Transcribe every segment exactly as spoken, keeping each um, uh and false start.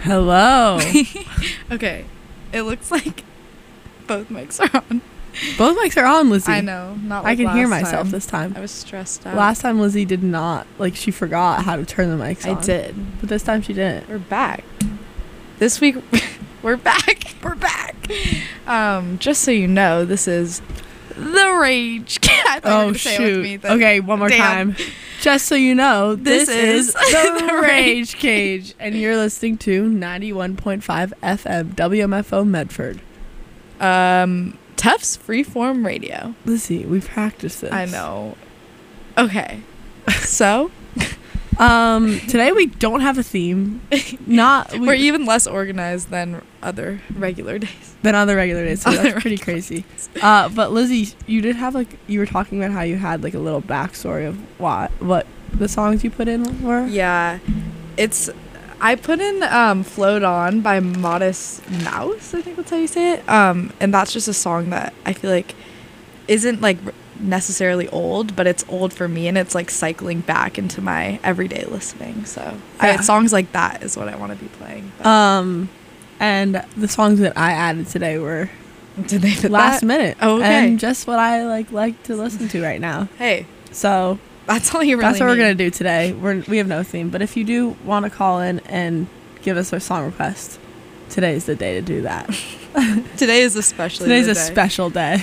Hello. Okay. It looks like both mics are on. Both mics are on, Lizzie. I know. Not I like can hear last myself time. this time. I was stressed out. Last time Lizzie did not, like, she forgot how to turn the mics I on. did. But this time she didn't. We're back. This week, we're back. We're back. Um, just so you know, this is The Rage Cat. Oh, shoot. Okay, one more Damn. time. Just so you know, this, This is is The The Rage Rage Cage. And you're listening to ninety-one point five F M W M F O Medford. Um, Tufts Freeform Radio. Lizzie, we practiced this. I know. Okay. So, Um, today we don't have a theme. Not we, we're even less organized than other regular days. than other regular days, so Other that's pretty crazy. Uh, but Lizzie, you did have like you were talking about how you had like a little backstory of what what the songs you put in were. Yeah. It's I put in um Float On by Modest Mouse, I think that's how you say it. Um and that's just a song that I feel like isn't like necessarily old, but it's old for me, and it's like cycling back into my everyday listening. So I, Yeah. songs like that is what I want to be playing. But Um, and the songs that I added today were did they fit last that? minute. Oh, okay. And just what I like like to listen to right now. Hey, So that's all you really that's what we're need. gonna do today. We're we have no theme, but if you do want to call in and give us a song request, today's the day to do that. Today is especially Today's the a day. special day.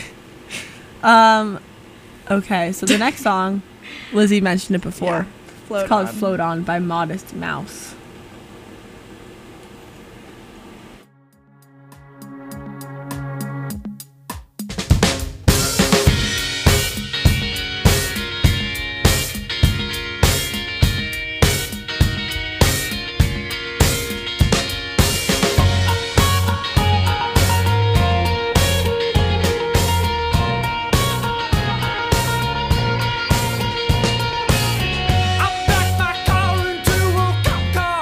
Um, okay, so the next song, Lizzie mentioned it before. Yeah. Float It's called On. "Float On" by Modest Mouse. I backed my car into a cop car.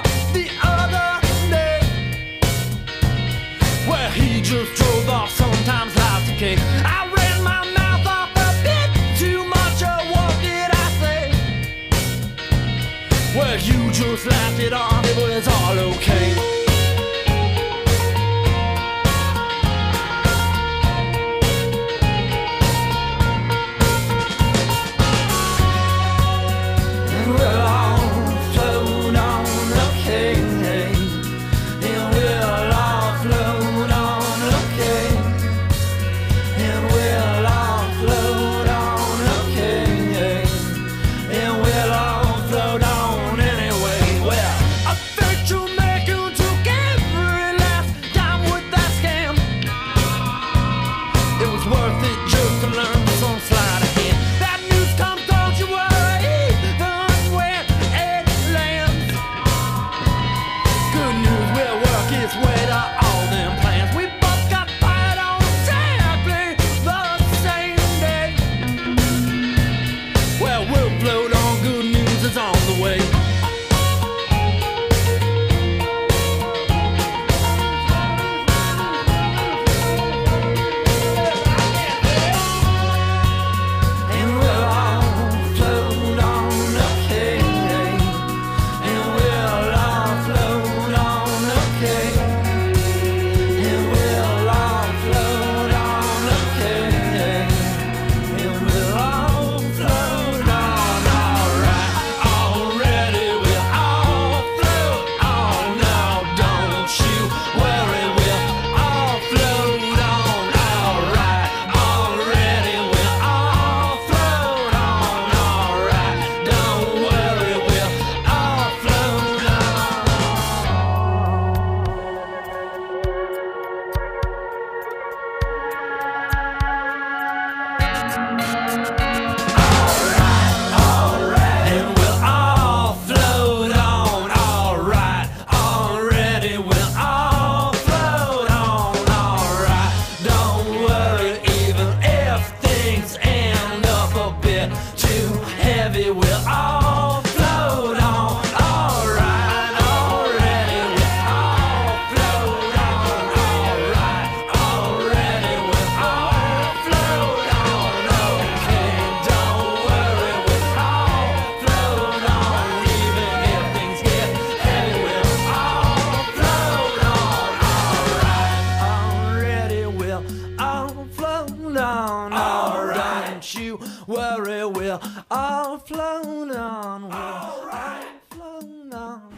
float on. All right. Don't you worry, we'll all float on. We'll all right. float on.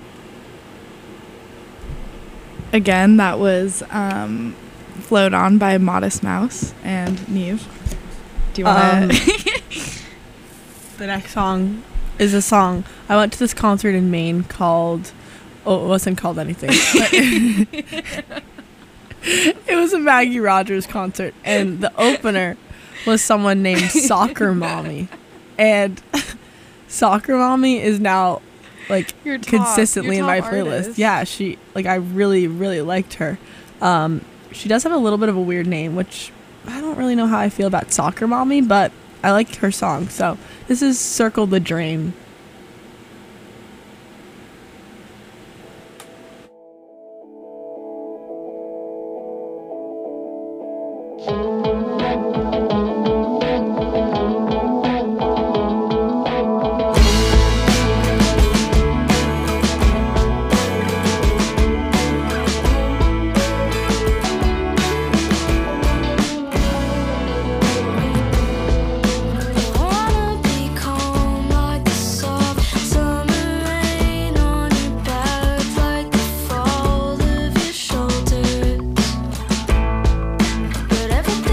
Again, that was um, Float On by Modest Mouse and Neve. Do you want to? Um, the next song is a song. I went to this concert in Maine called, oh, it wasn't called anything. But it was a Maggie Rogers concert, and the opener was someone named Soccer Mommy. And Soccer Mommy is now like Your top- consistently your in my top playlist. artist. Yeah, she like I really really liked her. Um, she does have a little bit of a weird name, which I don't really know how I feel about Soccer Mommy, but I liked her song. So this is Circle the Drain. Wanna be calm like the soft summer rain on your back, like the fall of your shoulders. But everything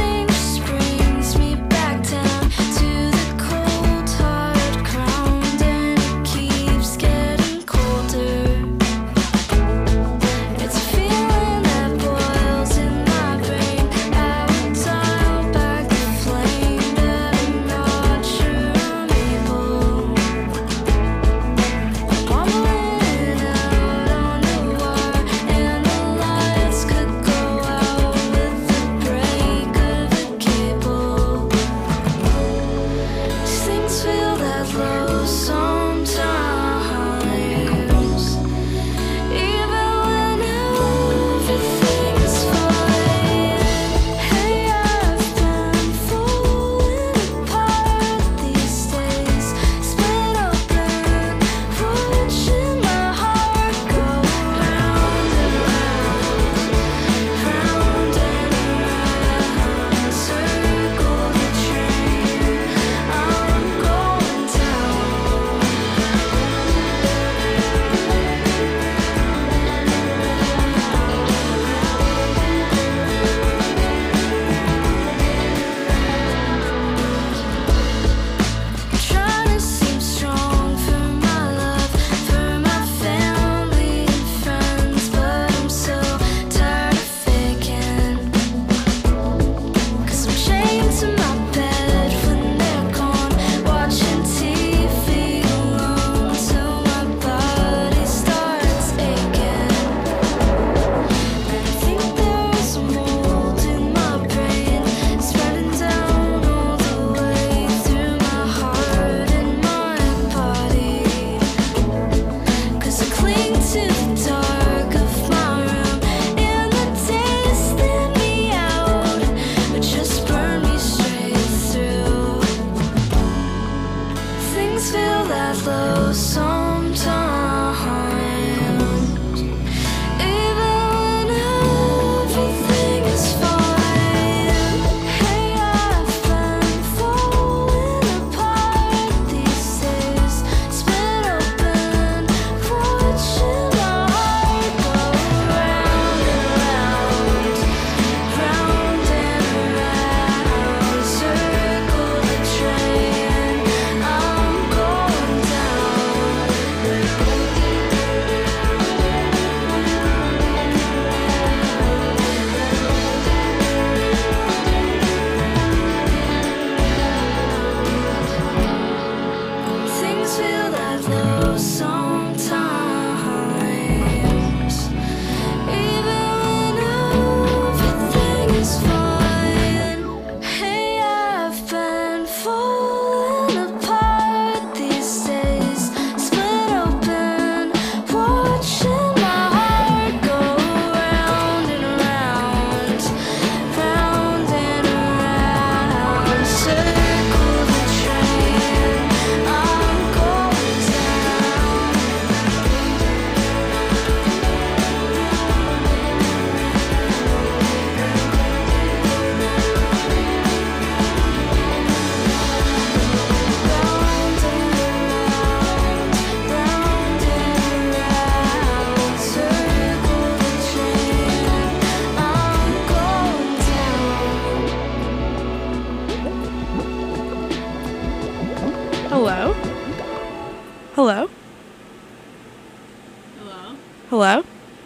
Hello?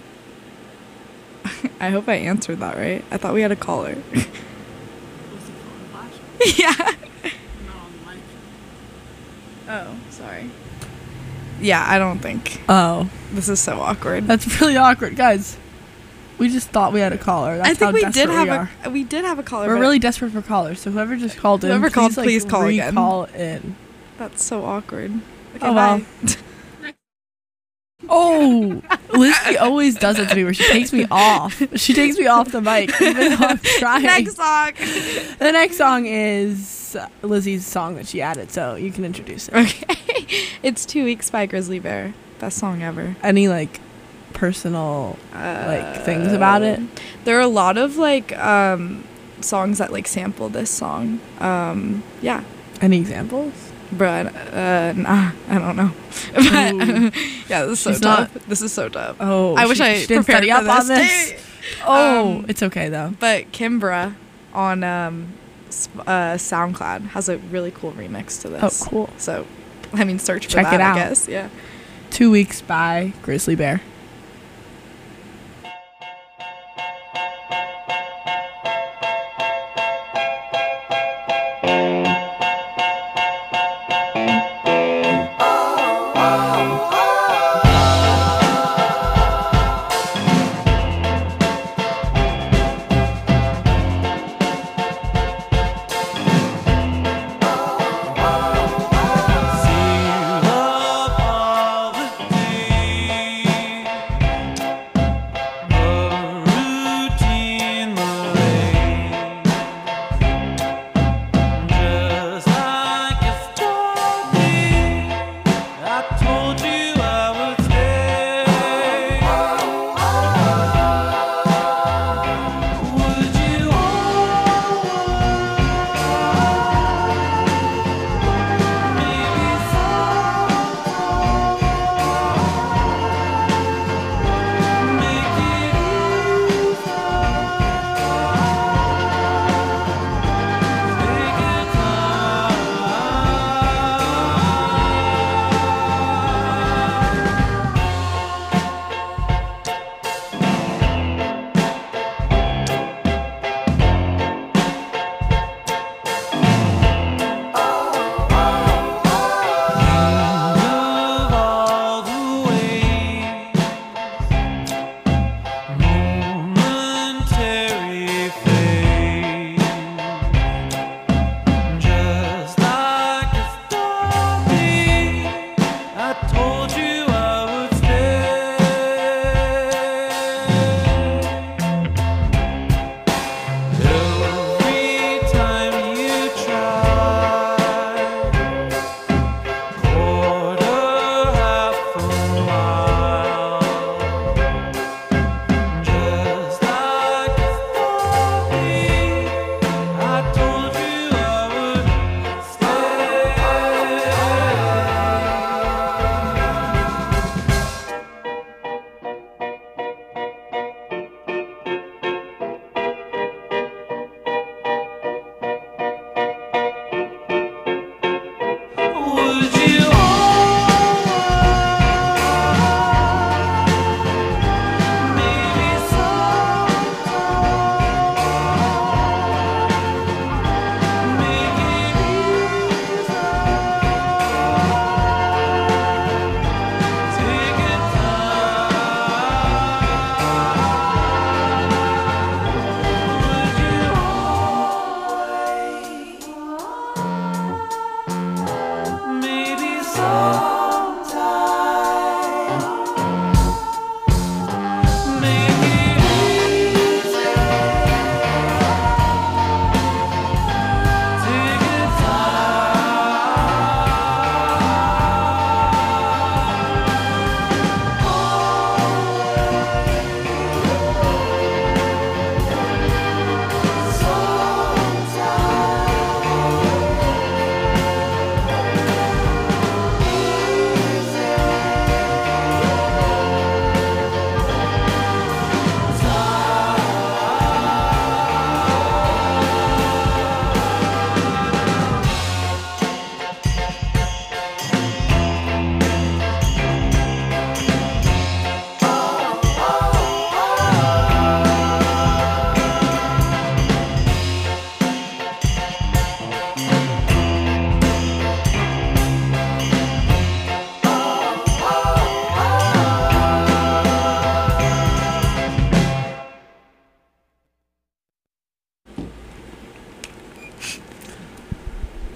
I hope I answered that right. I thought we had a caller. Yeah. Oh, sorry. Yeah, I don't think. Oh, This is so awkward. that's really awkward, guys. We just thought we had a caller. That's I think how we did desperate have we are. a we did have a caller. We're but really desperate for callers. So whoever just called in, Whoever please, called, like, please call again. Call in. That's so awkward. Okay, Oh, well. bye. Oh, Lizzie always does it to me where she takes me off. She takes me off the mic even though I'm trying. Next song. The next song is Lizzie's song that she added, so you can introduce it. Okay. It's Two Weeks by Grizzly Bear. Best song ever. Any like personal like things about it? There are a lot of like um songs that like sample this song. Um yeah. Any examples? Bruh, uh, nah, I don't know. But Ooh. yeah, this is so She's tough. not- This is so tough. Oh, I wish she, I she didn't prepared study for up on this. this. Oh, Um, it's okay though. But Kimbra on um, s- uh, SoundCloud has a really cool remix to Oh, this. cool. So, I mean, search for Check that, it out. I guess. Yeah. Two Weeks by Grizzly Bear. Feel of all the day.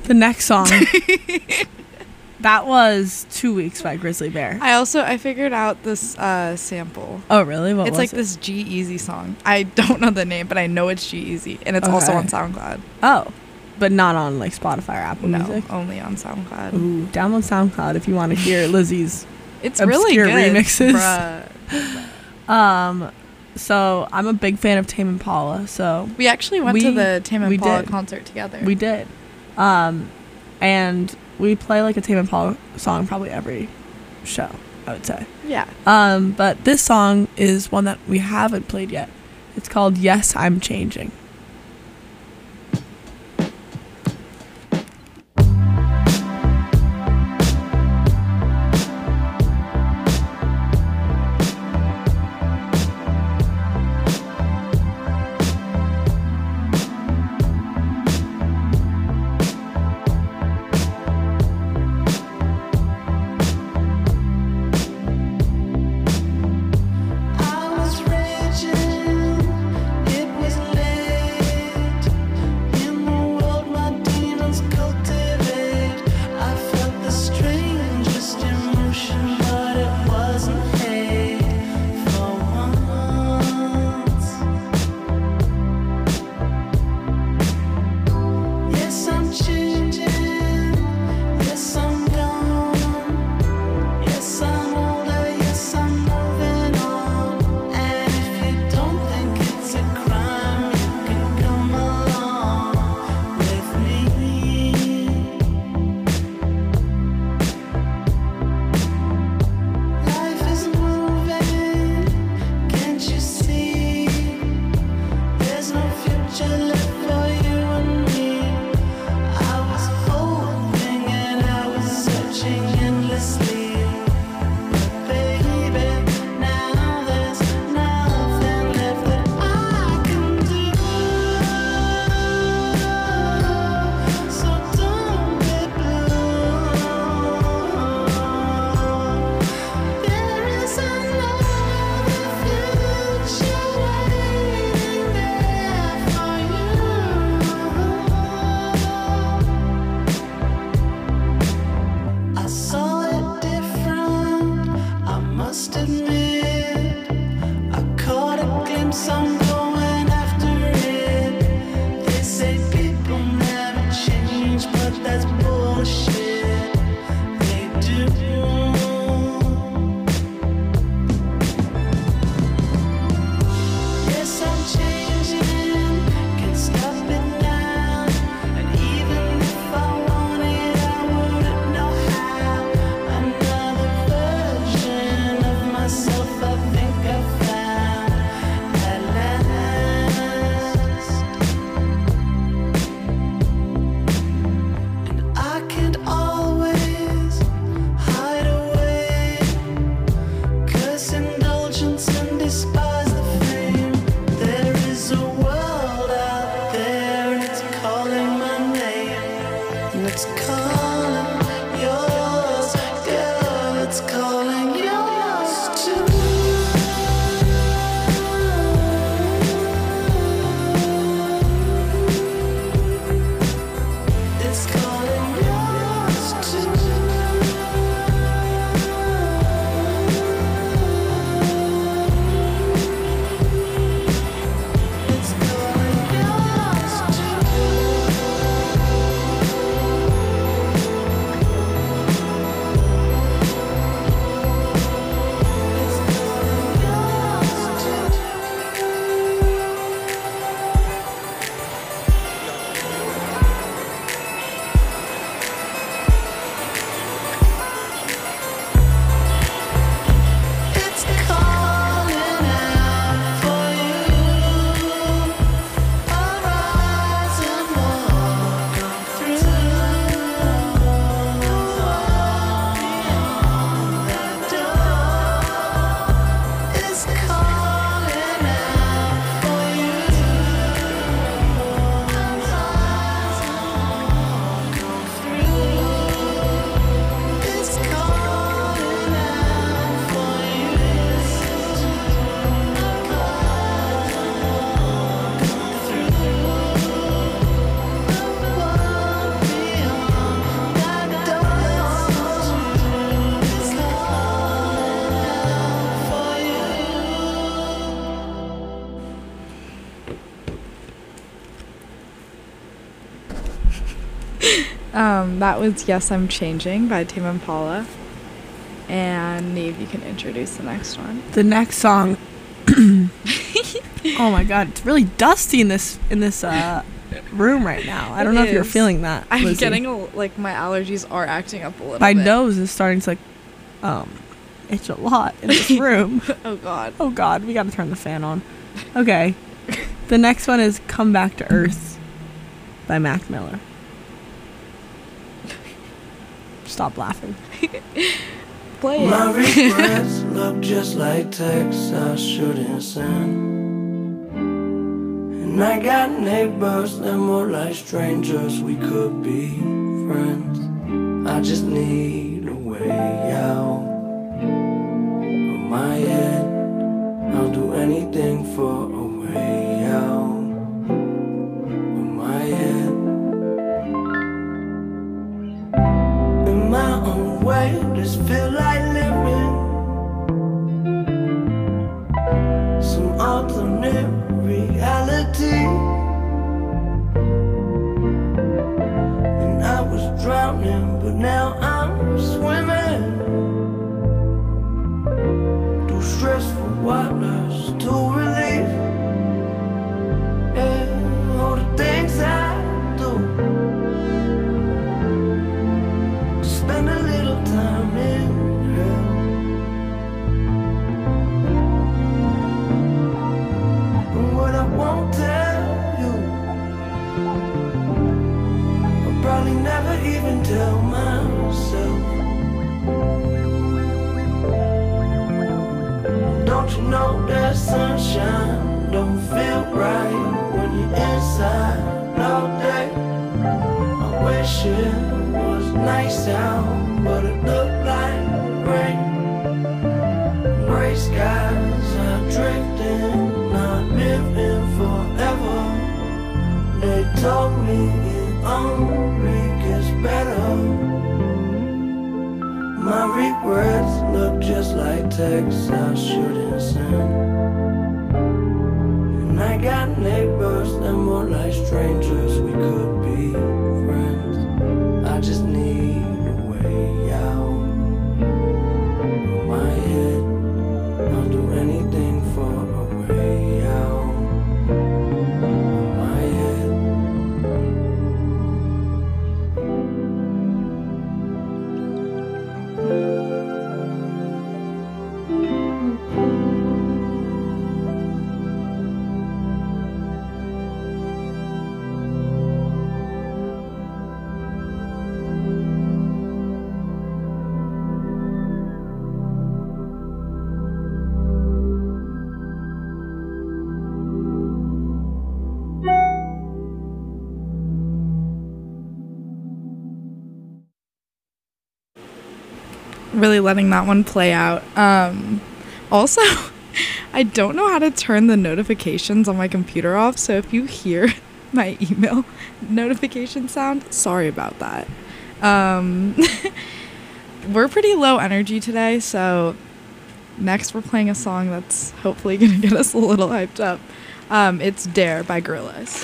The next song. That was Two Weeks by Grizzly Bear. I also I figured out this uh, sample. Oh, really? What it's was like it? this G-Eazy song. I don't know the name, but I know it's G-Eazy, and it's also Okay. on SoundCloud. Oh, but not on like Spotify or Apple No, Music. only on SoundCloud. Ooh, download SoundCloud if you want to hear Lizzie's. It's really Obscure good. remixes. Bruh. Um, so I'm a big fan of Tame Impala. So We actually went to We- the Tame we Impala did. concert together. we did, um, and we play like a Tame Impala song probably every show, I would say. yeah. Um, but this song is one that we haven't played yet. It's called Yes, I'm Changing. I was raging, it was late. Um, that was Yes, I'm Changing by Tame Impala. And Neve, you can introduce the next one. The next song. Oh my god, it's really dusty in this in this uh, room right now. I don't It know if you're is. feeling that. I'm Lizzie. getting, a, like, my allergies are acting up a little My bit. nose is starting to like um itch a lot in this room. Oh, God. Oh god, we gotta turn the fan on. Okay. The next one is Come Back to Earth by Mac Miller. Stop laughing. Play My it. regrets look just like texts I shouldn't send. And I got neighbors, they're more like strangers, we could be friends. I just need a way out of my head. I'll do anything for a way out of my head. In my own way, this feel like living some alternate reality. And I was drowning, but now I'm swimming through stressful waters to relief. Yeah, all the things I do to spend a little time in hell. And what I won't tell you, I'll probably never even tell myself. Don't you know that sunshine don't feel right when you're inside all day? I wish it was nice out, but it looked like rain. Gray skies are drifting, not living forever. They told me it only gets better. My regrets look just like texts I shouldn't send. And I got neighbors, they're more like strangers, we could be friends. I just need a way out of my head. I'll do anything for a way out of my head. Really letting that one play out. Um, also, I don't know how to turn the notifications on my computer off, so if you hear my email notification sound, sorry about that. Um, we're pretty low energy today, so next we're playing a song that's hopefully going to get us a little hyped up. Um, it's Dare by Gorillaz.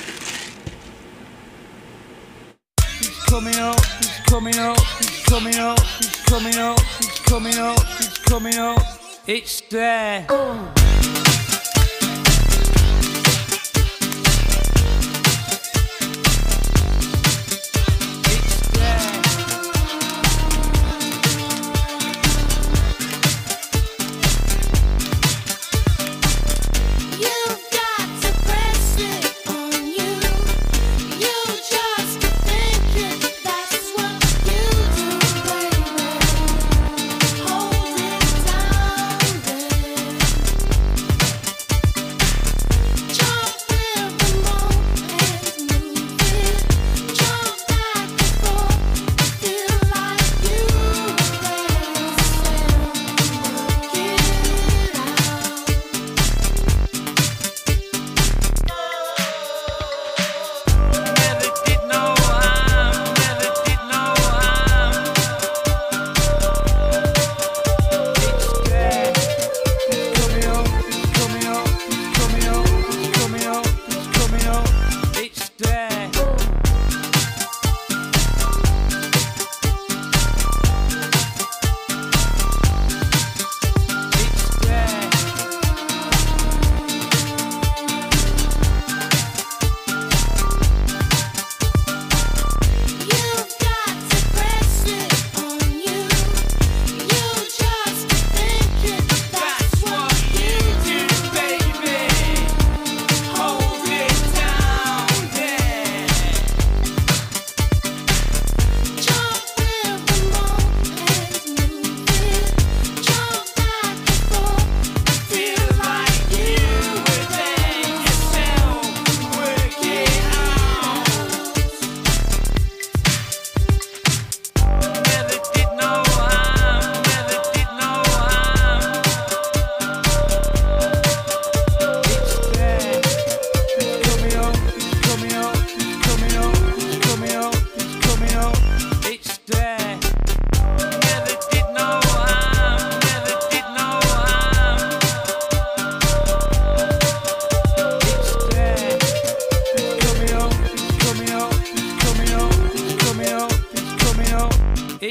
He's coming up, he's coming up, he's coming up, he's coming up, he's coming up, he's coming up. It's there. It's there. You've got to press it on you. You just think it, that's what you do, baby. Hold it down, babe.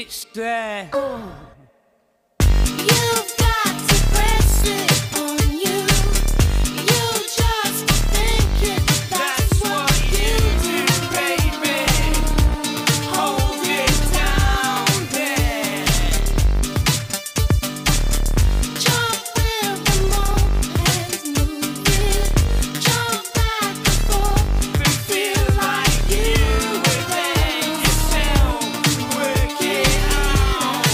it's there. You've got to press it on you. You just think it, that's what you do. baby. Hold it down there. Jump with the moment, move it. Jump back and forth, And feel like you were there yourself. Work it out.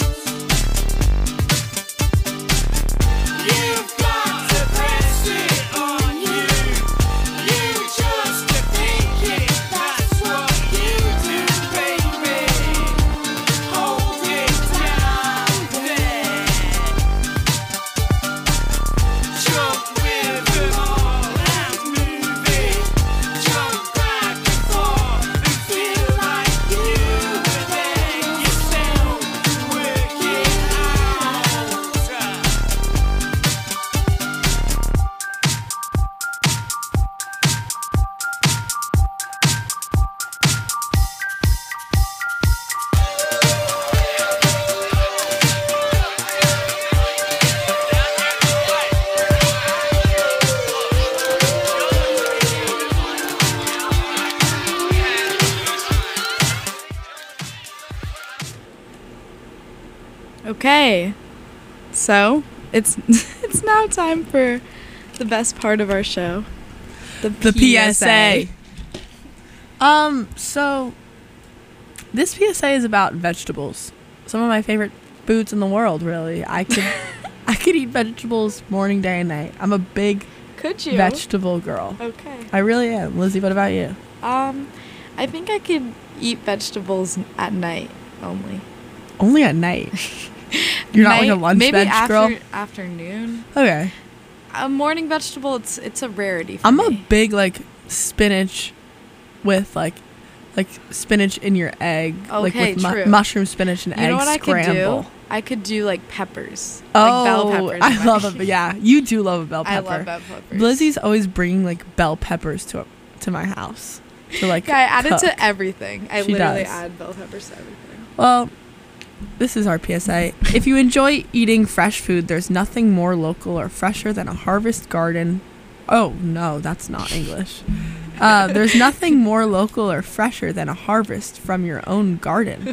You've got to press it on you. You just think it, that's what you do, baby. Hold it down there. Jump with them all and move it. Jump back and forth and feel like you were there yourself. Work it out. Okay, so it's it's now time for the best part of our show, the, The P S A. Um, so this P S A is about vegetables. Some of my favorite foods in the world, really. I could I could eat vegetables morning, day, and night. I'm a big Could you? vegetable girl. Okay. I really am. Lizzie, what about you? Um, I think I could eat vegetables at night only. Only at night. You're not like a Night- lunch maybe veg after, girl? afternoon. Okay. A morning vegetable, it's it's a rarity for I'm me. a big like spinach with like like spinach in your egg. like Okay, with mu- true. mushroom, spinach, and You egg know what I could scramble. do? I could do like peppers. Oh, like bell peppers. in I my- love it. Yeah, you do love a bell I pepper. love bell peppers. Lizzie's always bringing like bell peppers to to my house to like. Yeah, I add it cook. to everything. I She literally does. add bell peppers to everything. Well, this is our P S A. If you enjoy eating fresh food, there's nothing more local or fresher than a harvest garden. Oh no, that's not English. Uh, there's nothing more local or fresher than a harvest from your own garden.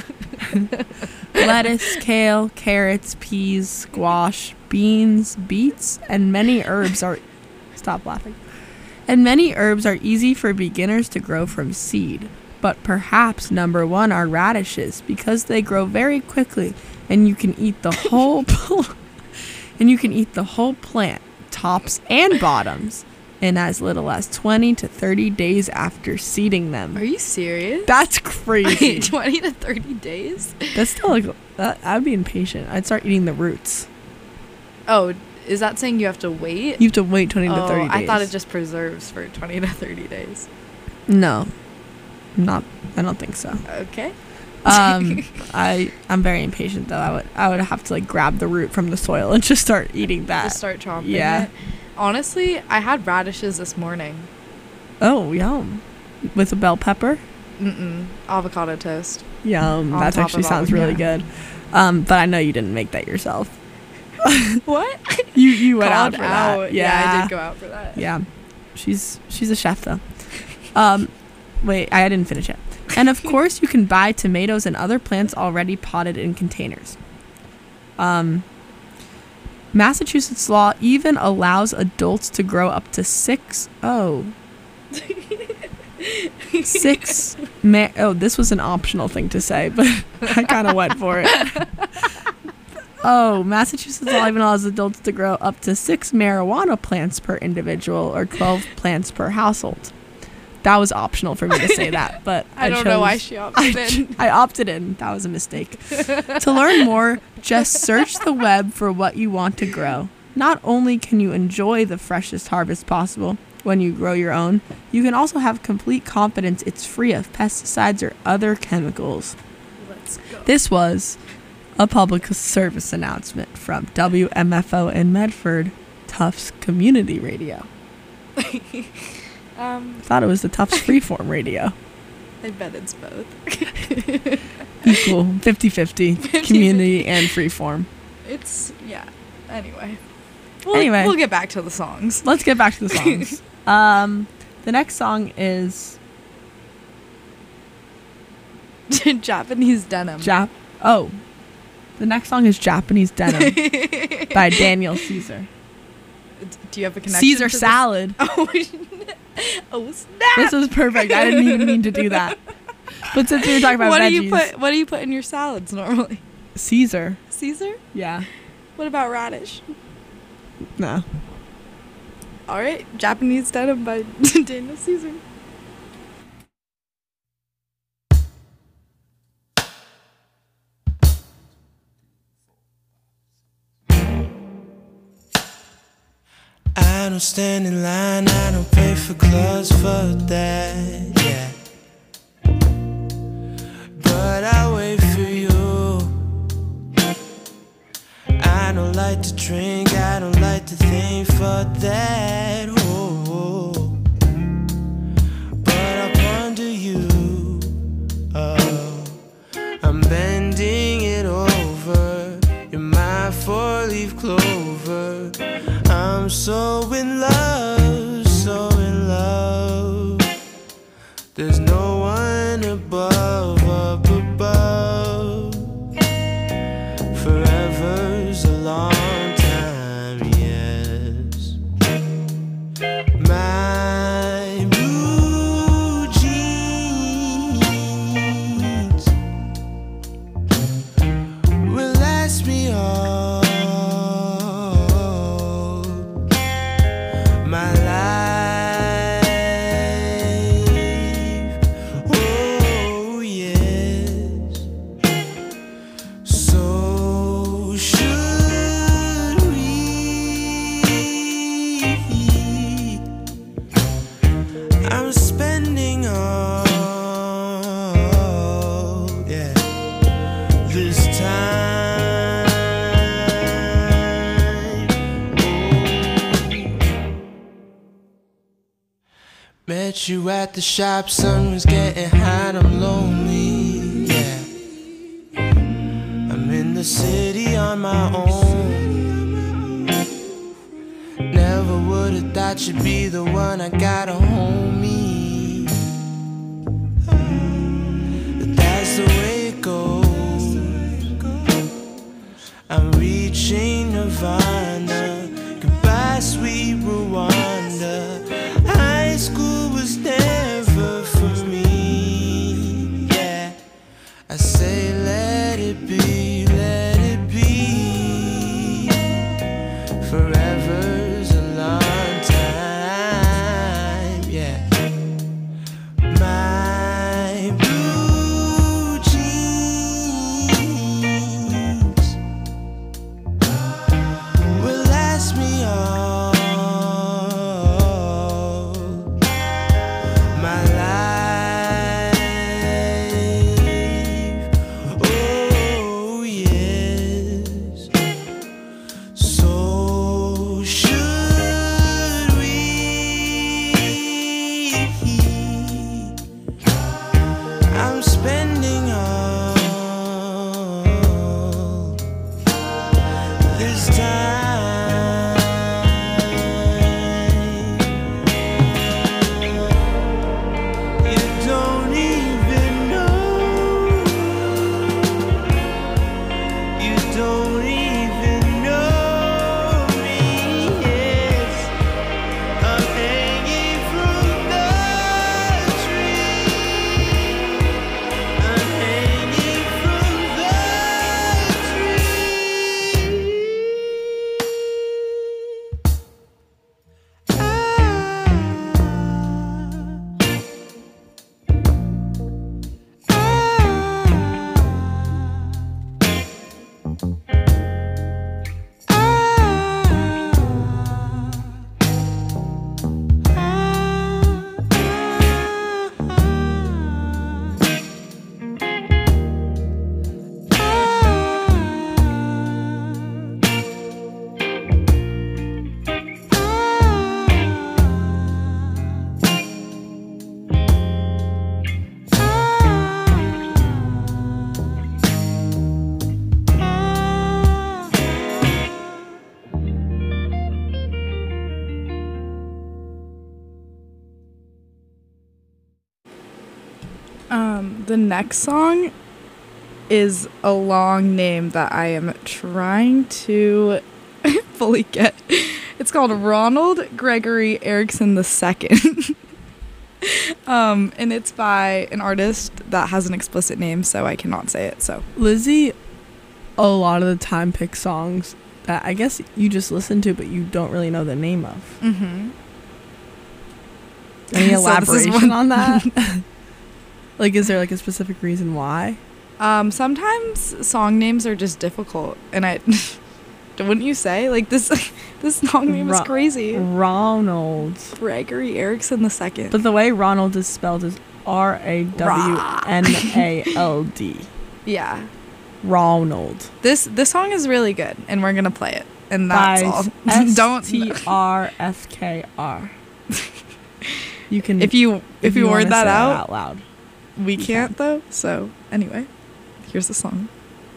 Lettuce, kale, carrots, peas, squash, beans, beets, and many herbs are. Stop laughing. And many herbs are easy for beginners to grow from seed. But perhaps number one are radishes because they grow very quickly, and you can eat the whole pl- and you can eat the whole plant, tops and bottoms, in as little as twenty to thirty days after seeding them. Are you serious? That's crazy. twenty to thirty days? That's still like that, I'd be impatient. I'd start eating the roots. Oh, is that saying you have to wait? You have to wait twenty to oh, thirty days. I thought it just preserves for twenty to thirty days. No. Not I don't think so. Okay. Um, I I'm very impatient though. I would I would have to like grab the root from the soil and just start eating that. Just start chomping yeah. it. Honestly, I had radishes this morning. Oh, yum! With a bell pepper. Mm-mm. Avocado toast. Yum! On That top actually of sounds avocado. really good. Um, but I know you didn't make that yourself. What? You you went Called out for out. that. Yeah. I did go out for that. Yeah, she's she's a chef though. Um, wait, I didn't finish it. And of course, you can buy tomatoes and other plants already potted in containers. Um, Massachusetts law even allows adults to grow up to six oh six. Ma- oh, this was an optional thing to say, but I kind of went for it. Oh, Massachusetts law even allows adults to grow up to six marijuana plants per individual or twelve plants per household. That was optional for me to say that, but I, I don't know why chose- she opted I, in. I opted in. That was a mistake. To learn more, just search the web for what you want to grow. Not only can you enjoy the freshest harvest possible when you grow your own, you can also have complete confidence it's free of pesticides or other chemicals. Let's go. This was a public service announcement from W M F O in Medford, Tufts Community Radio. Um, Thought it was the Tufts Freeform Radio. I bet it's both. Equal, fifty-fifty, community and freeform. It's, yeah. Anyway. We'll, Anyway. We'll get back to the songs. Let's get back to the songs. um, the next song is Japanese Denim. Jap. Oh, the next song is Japanese Denim by Daniel Caesar. Do you have a connection? Caesar to this? salad. Oh, oh snap! This was perfect. I didn't even mean to do that. But since we were talking about what veggies, do you put? What do you put in your salads normally? Caesar. Caesar. Yeah. What about radish? No. All right, Japanese Denim by Daniel Caesar. I don't stand in line, I don't pay for gloves for that, yeah. But I wait for you. I don't like to drink, I don't like to think for that, oh. But I ponder you, oh. I'm bending it over. You're my four-leaf clover. I'm so in love, so in love. There's no one above, up above. Forever's a long time, yes. My blue jeans will last me all my life, oh yes. So should we? I'm spending all, yeah, this time, oh. Met you at the shop, sun was getting hot, I'm lonely, yeah. I'm in the city on my own. Never would've thought you'd be the one, I got a homie. But that's the way it goes. I'm reaching Nirvana. Goodbye, sweet Rwanda. High school was never for me, yeah. I say let it be, let it be. Forever's a long time, yeah. My blue jeans Um, the next song is a long name that I am trying to fully get. It's called Ronald Gregory Erickson the Second. um, and it's by an artist that has an explicit name, so I cannot say it. So Lizzie, a lot of the time picks songs that I guess you just listen to, but you don't really know the name of. mm-hmm. Any So this is elaboration one- on that? Like, is there like a specific reason why? Um, sometimes song names are just difficult, and I wouldn't you say like this? This song name is Ro- crazy. Ronald. Gregory Erickson the Second. But the way Ronald is spelled is R A W N A L D. Yeah, Ronald. this this song is really good, and we're gonna play it, and that's all. S Don't T R F K R. You can if you if, you wanna word that say it out, out loud. we you can't though. So anyway, here's the song.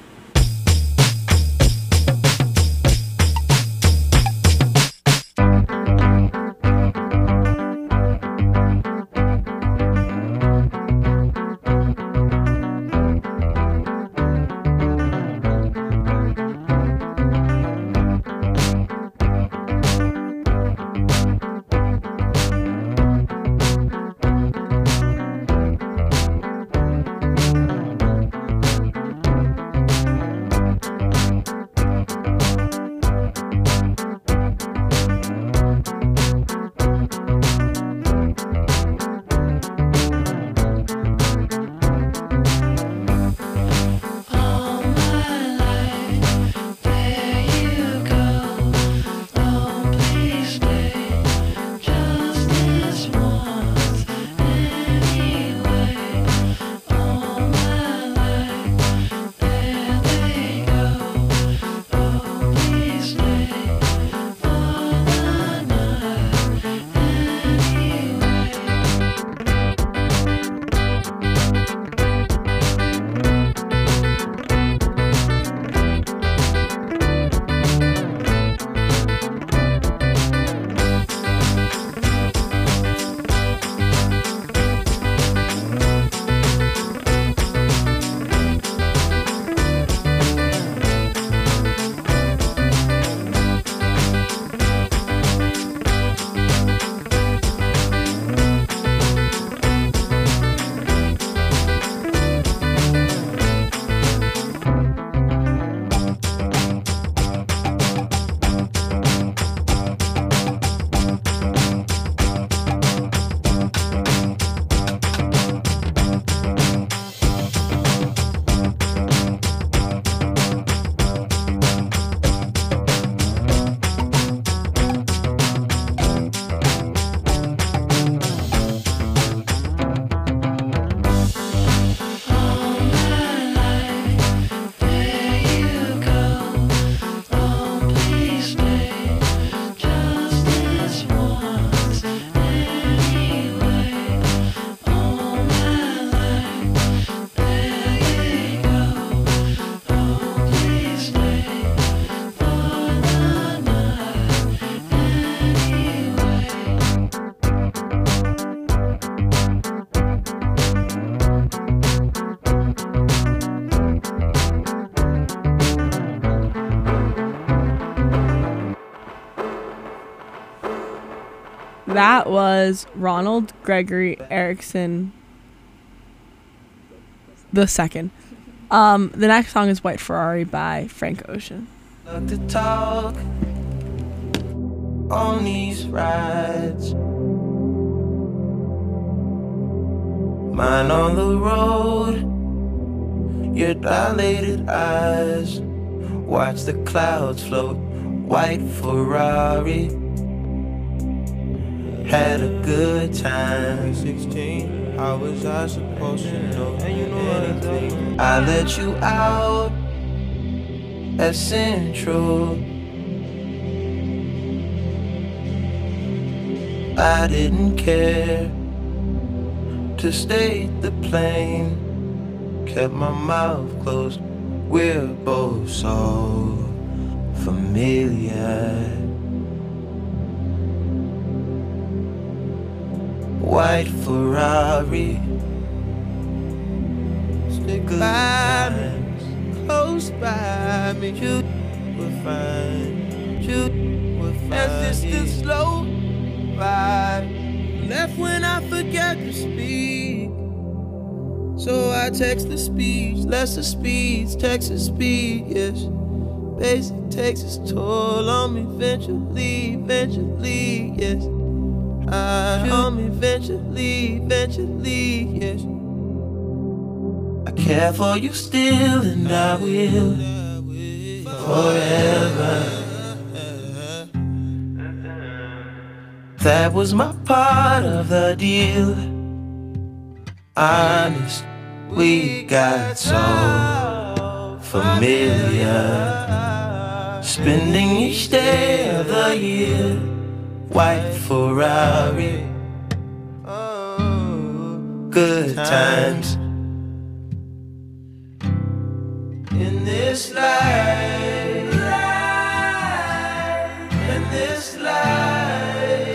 All my life, there you go. Oh, please stay, just this once, anyway. All my life, there they go. Oh, please stay for the night, anyway. All my life, there you go. Oh, please stay, just this once, anyway. All my life, there you go. Oh, please stay for the night, anyway. That was Ronald Gregory Erickson the second. Um, the next song is White Ferrari by Frank Ocean. Love to talk on these rides. Mine on the road, your dilated eyes. Watch the clouds float, white Ferrari. Had a good time. sixteen, how was I supposed to know anything? I let you out at Central. I didn't care to state the plain. Kept my mouth closed. We're both so familiar. White Ferrari, by me. You will find, you will find. As this the slow ride. Left when I forget to speak. So I text the speech, lesser speeds, Texas speed, yes. Basic takes its toll on me eventually, eventually, yes. I on me eventually, eventually, yes. I care for you still and I will forever. That was my part of the deal. Honest, we got so familiar. Spending each day of the year, white Ferrari, good times. In this life, in this life,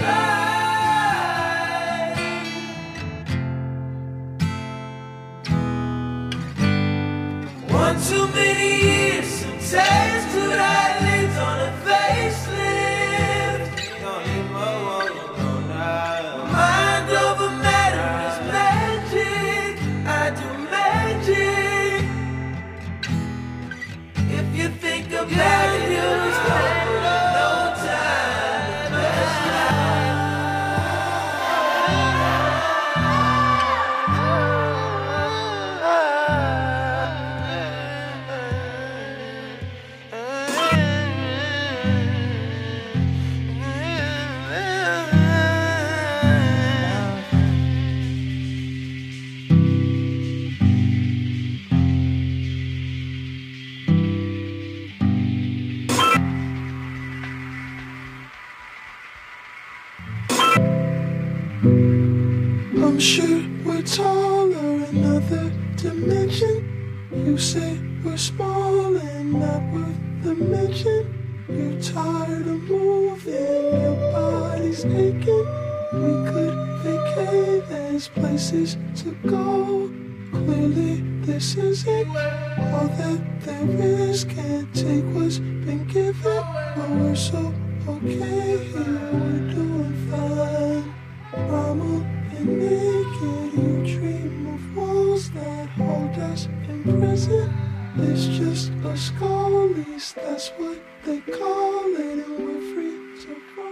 one too many years, some taste to that leads on a facelift. Mind over matter is magic. I do magic. If you think about it, you'll spend no time. I'm sure we're taller, another dimension. You say we're small and not worth the mention. You're tired of moving, your body's aching. We could vacate, there's places to go. Clearly this isn't all that there is. Can't take what's been given, but we're so okay here, we're doing fine. Mama, and naked, you dream of walls that hold us in prison. It's just a skull, at least that's what they call it, and we're free to roam.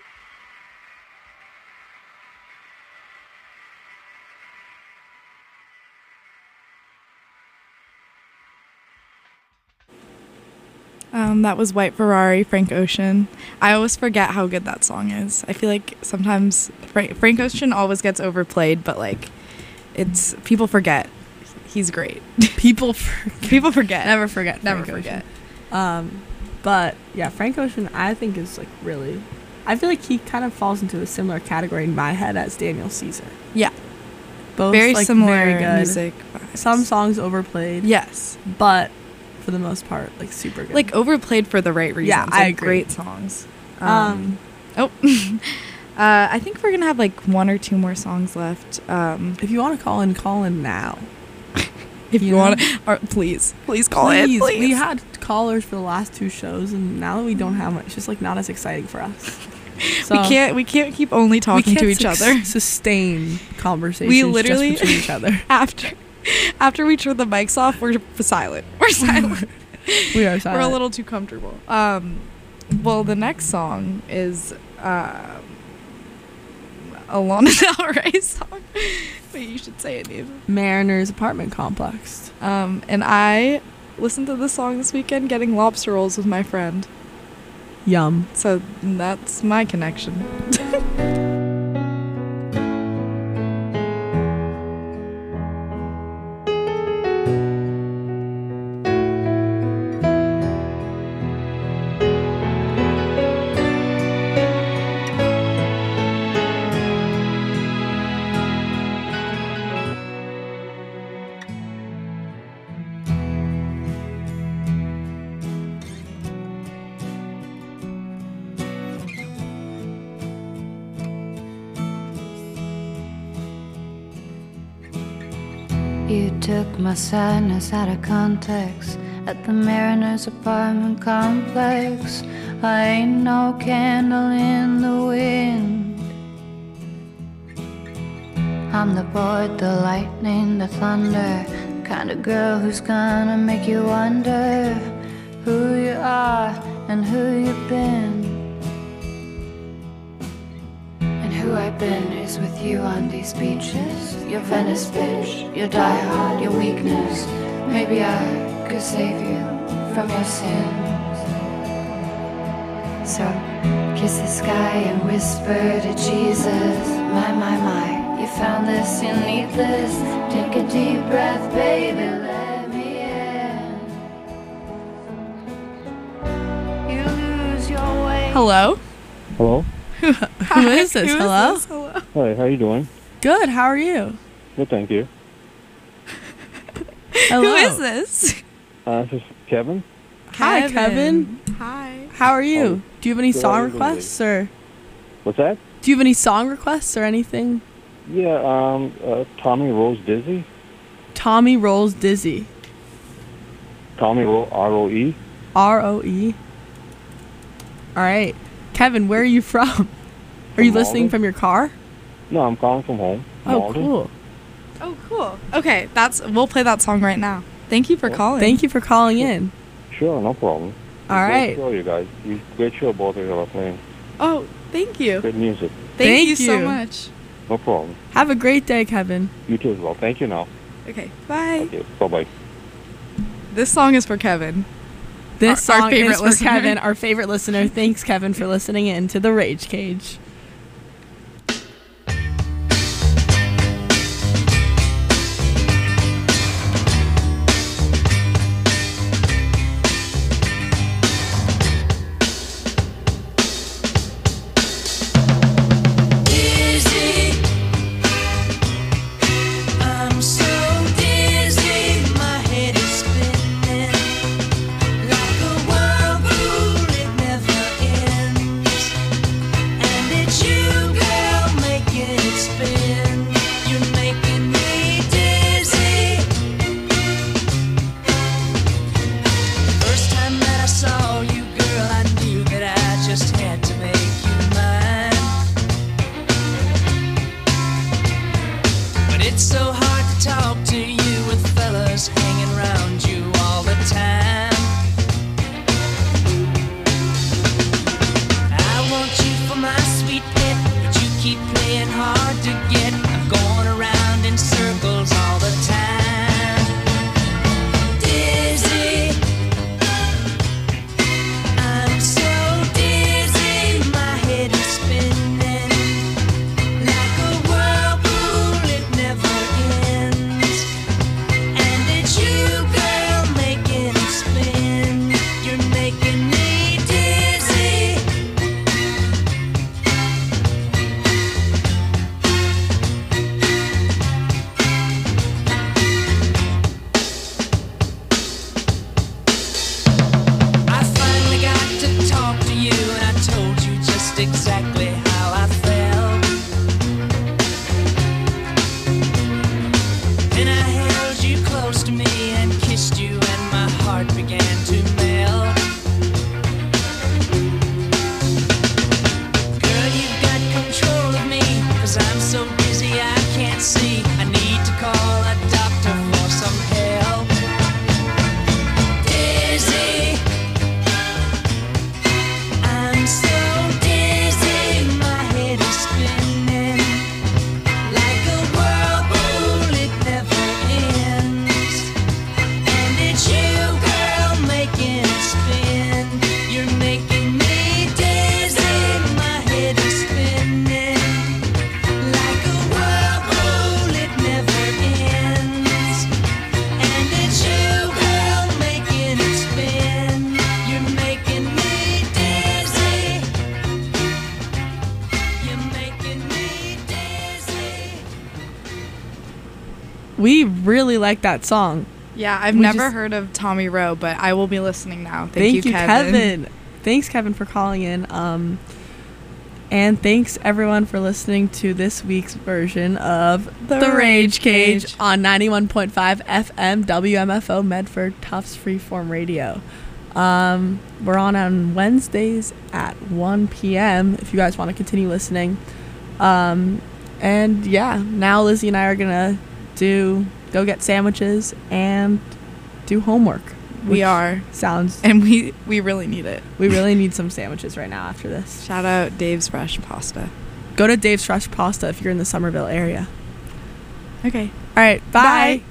Um, that was White Ferrari, Frank Ocean. I always forget how good that song is. I feel like sometimes Fra- Frank Ocean always gets overplayed, but like, it's people forget he's great. People forget. People forget. Never forget. Never Frank forget. Ocean. Um, but yeah, Frank Ocean, I think is like really. I feel like he kind of falls into a similar category in my head as Daniel Caesar. Yeah, Both very like, similar very good. music. vibes. Some songs overplayed. yes, But for the most part, like super good. like overplayed for the right reasons. Yeah, I like, agree. Great songs. Um, um, oh, uh, I think we're gonna have like one or two more songs left. Um, if you want to call in, call in now. if you, You want, know? to, please, please call please, in. Please. We had callers for the last two shows, and now that we don't have much, it's just like not as exciting for us. So we can't. We can't keep only we talking can't to each sus- other. sustain conversations. We literally just between each other. after after we turn the mics off, we're silent. We're silent. We are silent. We're a little too comfortable. Um, well, the next song is uh, a Lana Del Rey song. Wait, you should say it, Neve. Mariner's apartment complex. Um, and I listened to this song this weekend getting lobster rolls with my friend. Yum. So that's my connection. You took my sadness out of context, at the Mariners apartment complex. I ain't no candle in the wind. I'm the board, the lightning, the thunder, kind of girl who's gonna make you wonder who you are and who you've been. And who I've been is with you on these beaches. Your Venice bitch, your diehard, your weakness. Maybe I could save you from your sins. So kiss the sky and whisper to Jesus. My, my, my, you found this, you need this. Take a deep breath, baby, let me in. You lose your way. Hello? Hello. Who is this? Who is Hello? this? Hello. Hi, how you doing? Good. How are you? Good, thank you. Hello. Who is this? Uh, this is Kevin. Hi, Kevin. Hi. How are you? Oh, Do you have any good, song how you doing, requests or What's that? do you have any song requests or anything? Yeah, um, uh, Tommy Rose Dizzy. Tommy Rolls Dizzy. Tommy Ro- R O E. R O E. All right. Kevin, where are you from? Are From you listening Malden. from your car? No, I'm calling from home. Oh, Malden. cool. Oh, cool. Okay, that's we'll play that song right now. Thank you for calling. Thank you for calling in. Sure, no problem. All Great right. show, you guys. You, great show, both of you are playing. Oh, thank you. Good music. Thank, Thank you so you. much. No problem. Have a great day, Kevin. You too as well. Thank you now. Okay, bye. Okay, bye-bye. This song is for Kevin. This Our- our song favorite is for listener. Kevin, our favorite listener. Thanks, Kevin, for listening in to The Rage Cage. Dizzy, I'm so dizzy, my head is spinning like a whirlpool, it never ends. And it's you, girl, making it spin. You're making me dizzy. First time that I saw you, girl, I knew that I just had to make you mine. But it's so hard to talk to you with fellas hanging around you all the time. I want you for my sweet pet, but you keep playing hard to get. I'm going around in circles all the time. Dizzy, I'm so dizzy, my head is spinning like a whirlpool, it never ends. And it's you, girl, making it spin. You're making me dizzy. I finally got to talk to you, and I told you just exactly how I felt. And I held you close to me and kissed you, and my heart began to melt. Girl, you've got control of me, 'cause I'm so dizzy I can't see. I need to call a doctor for some help. Dizzy, I'm so dizzy, my head is spinning like a whirlpool, it never ends. And it's you, girl, making it spin. You're making me dizzy, my head is spinning like a whirlpool, it never ends. And it's you, girl, making it spin. You're making me dizzy. You're making me dizzy. We really like that song. Yeah, I've We never just- heard of Tommy Rowe, but I will be listening now. Thank, Thank, you, Kevin. Kevin. Thanks, Kevin, for calling in. Um, And thanks everyone for listening to this week's version of The, The Rage Rage Cage, Cage. on ninety-one point five F M W M F O Medford Tufts Freeform Radio. Um, we're on on Wednesdays at one p.m. if you guys want to continue listening. Um, and yeah, now Lizzie and I are gonna do go get sandwiches and do homework. We which are. Sounds. And we, we really need it. We really need some sandwiches right now after this. Shout out Dave's Fresh Pasta. Go to Dave's Fresh Pasta if you're in the Somerville area. Okay. All right. Bye. Bye.